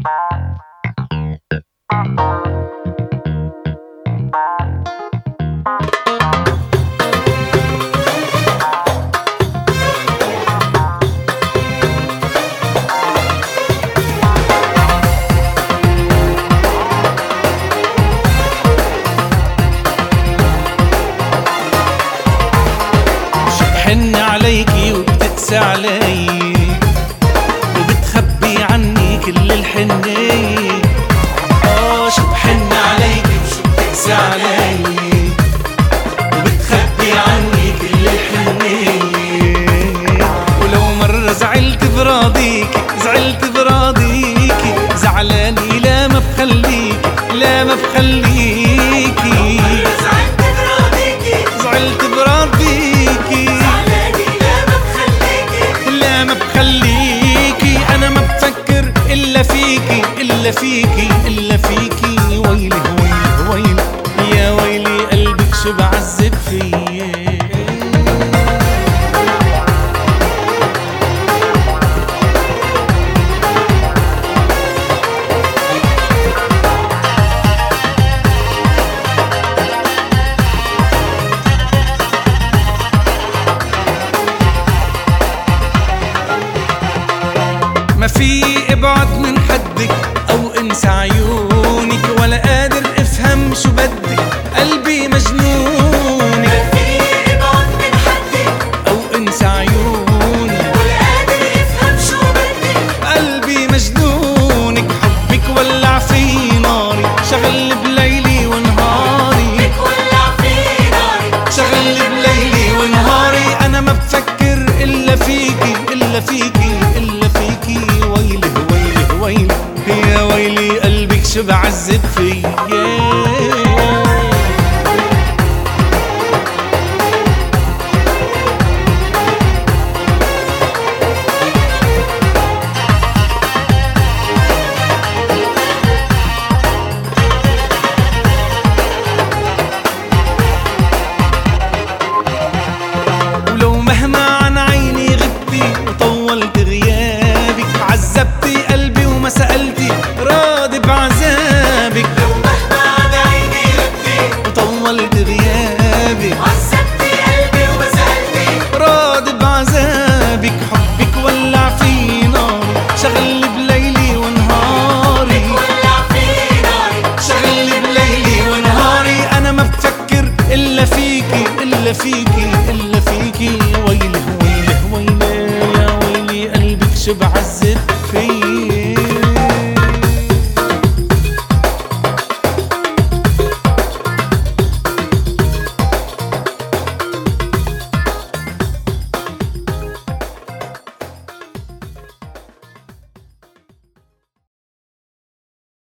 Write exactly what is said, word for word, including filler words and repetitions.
بحن عليكي وبتقسى علي وبتخبي عني كل الحنية. اه شو بحن عليكي وشو بتقسى علي وبتخبي عني كل الحنية. ولو مرة زعلت براضيكي زعلت براضيكي زعلاني لا ما بخليكي لا ما بخليكي. زعلت براضيكي زعلت براضيكي خليكي. أنا ما بفكر إلا فيكي إلا فيكي إلا فيكي. ويلي ويلي ويلي يا ويلي قلبك شو بعذب فيه. ما في ابعد من حدك او انسى عيونك ولا قادر افهم شو بدك قلبي مجنونك. ما في ابعد من حدك او انسى عيونك ولا قادر افهم شو بدك قلبي مجنونك. حبك ولع في ناري شغل بليلي ونهاري. حبك ولع في ناري شغل بليلي ونهاري. انا ما بفكر الا فيكي الا فيكي الا فيكي. ويلي ويلي ويلي يا ويلي قلبك شو بعذب فيا. ولو مهما عن عيني غبتي وطولت غيابك عذبتي قلبي وما سألتي راضي بعذابك. لو مهما عن عيني غبتي وطولت غيابك عذبتي قلبي وما سألتي راضي بعذابك. حبك ولع في ناري شغل بليلي ونهاري. حبك ولع في ناري شغل بليلي ونهاري. أنا ما بفكر إلا فيكي إلا فيكي إلا فيكي. ويلي ويلي ويلي يا ويلي قلبك شو بعذب